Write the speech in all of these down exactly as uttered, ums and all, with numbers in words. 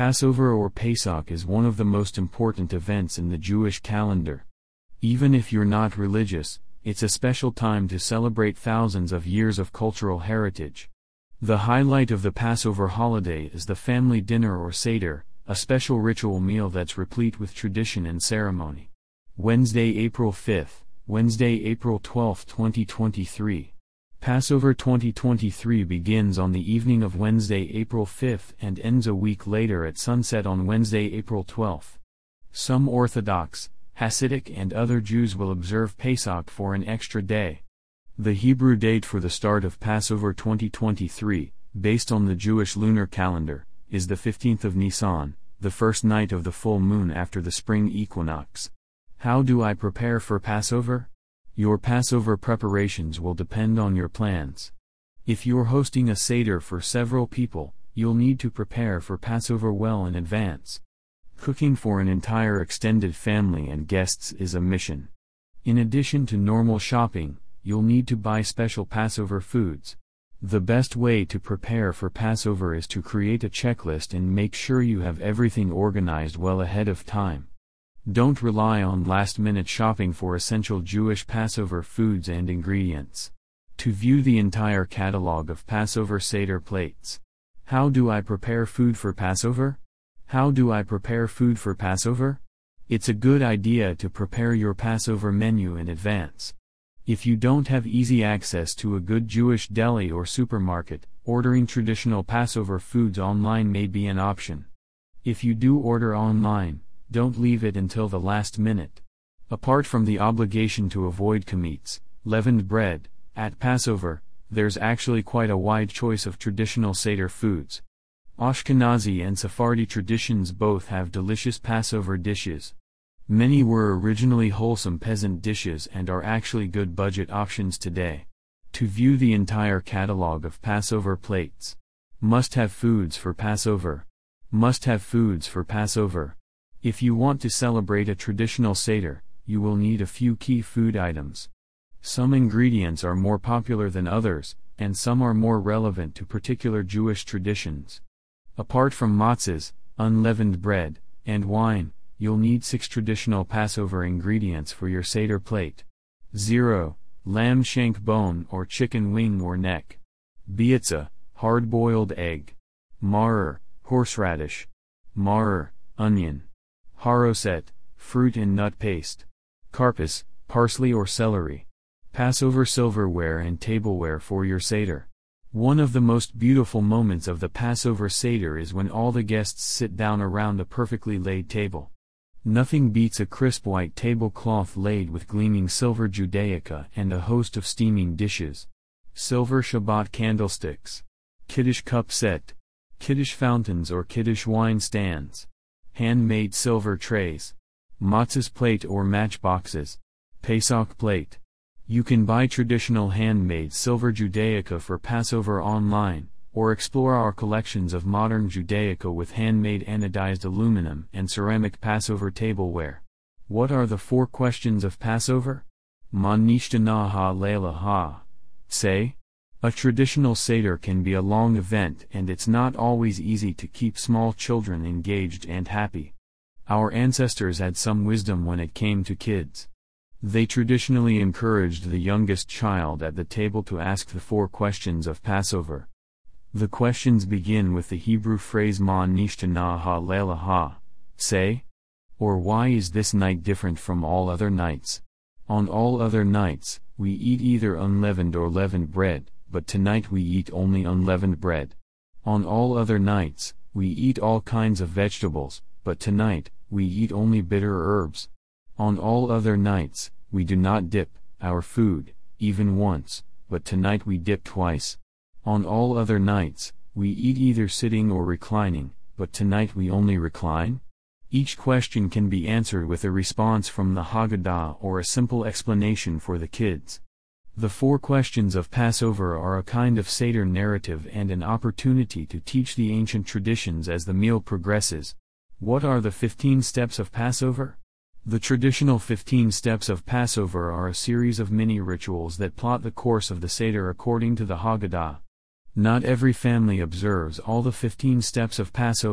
Passover or Pesach is one of the most important events in the Jewish calendar. Even if you're not religious, it's a special time to celebrate thousands of years of cultural heritage. The highlight of the Passover holiday is the family dinner or Seder, a special ritual meal that's replete with tradition and ceremony. Wednesday, April fifth, Wednesday, April twelfth, twenty twenty-three. Passover twenty twenty-three begins on the evening of Wednesday, April fifth and ends a week later at sunset on Wednesday, April twelfth. Some Orthodox, Hasidic and other Jews will observe Pesach for an extra day. The Hebrew date for the start of Passover twenty twenty-three, based on the Jewish lunar calendar, is the fifteenth of Nisan, the first night of the full moon after the spring equinox. How do I prepare for Passover? Your Passover preparations will depend on your plans. If you're hosting a Seder for several people, you'll need to prepare for Passover well in advance. Cooking for an entire extended family and guests is a mission. In addition to normal shopping, you'll need to buy special Passover foods. The best way to prepare for Passover is to create a checklist and make sure you have everything organized well ahead of time. Don't rely on last-minute shopping for essential Jewish Passover foods and ingredients. To view the entire catalog of Passover Seder plates. How do I prepare food for Passover? How do I prepare food for Passover? It's a good idea to prepare your Passover menu in advance. If you don't have easy access to a good Jewish deli or supermarket, ordering traditional Passover foods online may be an option. If you do order online, don't leave it until the last minute. Apart from the obligation to avoid chametz, leavened bread, at Passover, there's actually quite a wide choice of traditional Seder foods. Ashkenazi and Sephardi traditions both have delicious Passover dishes. Many were originally wholesome peasant dishes and are actually good budget options today. To view the entire catalog of Passover plates. Must-have foods for Passover. Must-have foods for Passover. If you want to celebrate a traditional Seder, you will need a few key food items. Some ingredients are more popular than others, and some are more relevant to particular Jewish traditions. Apart from matzahs, unleavened bread, and wine, you'll need six traditional Passover ingredients for your Seder plate. zero. Lamb shank bone or chicken wing or neck. Bitzah, hard-boiled egg. Maror, horseradish. Maror, onion. Haroset, fruit and nut paste. Karpas, parsley or celery. Passover silverware and tableware for your Seder. One of the most beautiful moments of the Passover Seder is when all the guests sit down around a perfectly laid table. Nothing beats a crisp white tablecloth laid with gleaming silver Judaica and a host of steaming dishes. Silver Shabbat candlesticks. Kiddush cup set. Kiddush fountains or Kiddush wine stands. Handmade silver trays. Matzahs plate or matchboxes. Pesach plate. You can buy traditional handmade silver Judaica for Passover online, or explore our collections of modern Judaica with handmade anodized aluminum and ceramic Passover tableware. What are the four questions of Passover? Ma nishtana ha-leila ha. Say? A traditional Seder can be a long event and it's not always easy to keep small children engaged and happy. Our ancestors had some wisdom when it came to kids. They traditionally encouraged the youngest child at the table to ask the four questions of Passover. The questions begin with the Hebrew phrase Ma nishtana ha-leila ha. Say? Or why is this night different from all other nights? On all other nights, we eat either unleavened or leavened bread, but tonight we eat only unleavened bread. On all other nights, we eat all kinds of vegetables, but tonight, we eat only bitter herbs. On all other nights, we do not dip our food, even once, but tonight we dip twice. On all other nights, we eat either sitting or reclining, but tonight we only recline? Each question can be answered with a response from the Haggadah or a simple explanation for the kids. The four questions of Passover are a kind of Seder narrative and an opportunity to teach the ancient traditions as the meal progresses. What are the fifteen steps of Passover? The traditional fifteen steps of Passover are a series of mini rituals that plot the course of the Seder according to the Haggadah. Not every family observes all the fifteen steps of Passover,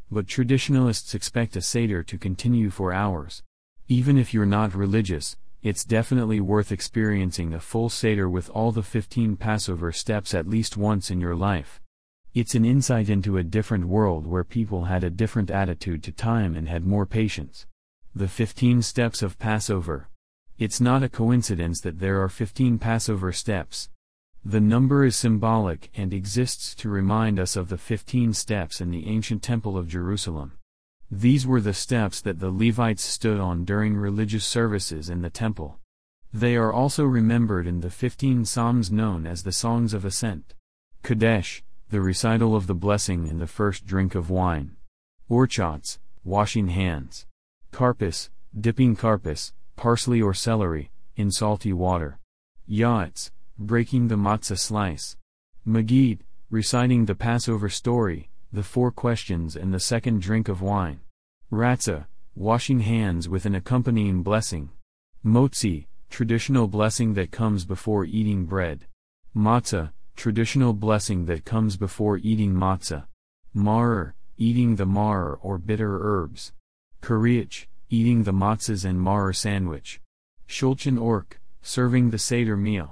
but traditionalists expect a Seder to continue for hours. Even if you're not religious, it's definitely worth experiencing a full Seder with all the fifteen Passover steps at least once in your life. It's an insight into a different world where people had a different attitude to time and had more patience. The fifteen steps of Passover. It's not a coincidence that there are fifteen Passover steps. The number is symbolic and exists to remind us of the fifteen steps in the ancient Temple of Jerusalem. These were the steps that the Levites stood on during religious services in the temple. They are also remembered in the fifteen Psalms known as the Songs of Ascent. Kadesh, the recital of the blessing and the first drink of wine. Orchats, washing hands. Karpas, dipping karpas, parsley or celery, in salty water. Ya'atz, breaking the matzah slice. Magid, reciting the Passover story, the four questions and the second drink of wine. Ratzah, washing hands with an accompanying blessing. Motzi, traditional blessing that comes before eating bread. Matzah, traditional blessing that comes before eating matzah. Maror, eating the maror or bitter herbs. Kariach, eating the matzahs and maror sandwich. Shulchan Aruch, serving the Seder meal.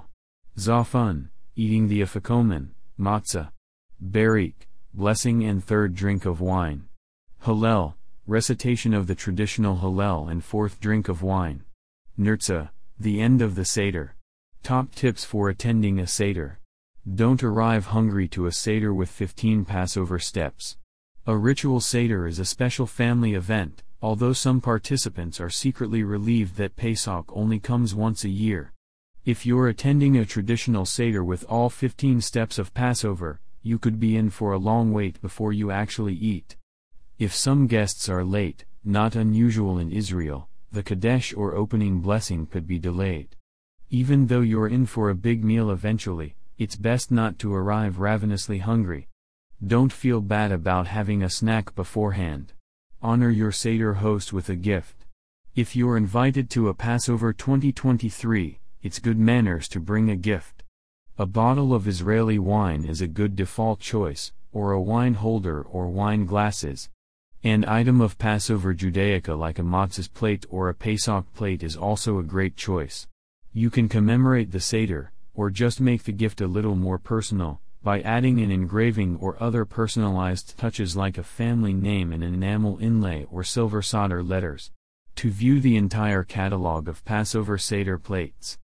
Zafun, eating the afikomen, matzah. Barik, blessing and third drink of wine. Hallel, recitation of the traditional Hallel and fourth drink of wine. Nirtzah, the end of the Seder. Top tips for attending a Seder. Don't arrive hungry to a Seder with fifteen Passover steps. A ritual Seder is a special family event, although some participants are secretly relieved that Pesach only comes once a year. If you're attending a traditional Seder with all fifteen steps of Passover, you could be in for a long wait before you actually eat. If some guests are late, not unusual in Israel, the Kadesh or opening blessing could be delayed. Even though you're in for a big meal eventually, it's best not to arrive ravenously hungry. Don't feel bad about having a snack beforehand. Honor your Seder host with a gift. If you're invited to a Passover twenty twenty-three, it's good manners to bring a gift. A bottle of Israeli wine is a good default choice, or a wine holder or wine glasses. An item of Passover Judaica like a matzahs plate or a Pesach plate is also a great choice. You can commemorate the Seder, or just make the gift a little more personal, by adding an engraving or other personalized touches like a family name and an enamel inlay or silver solder letters. To view the entire catalog of Passover Seder plates,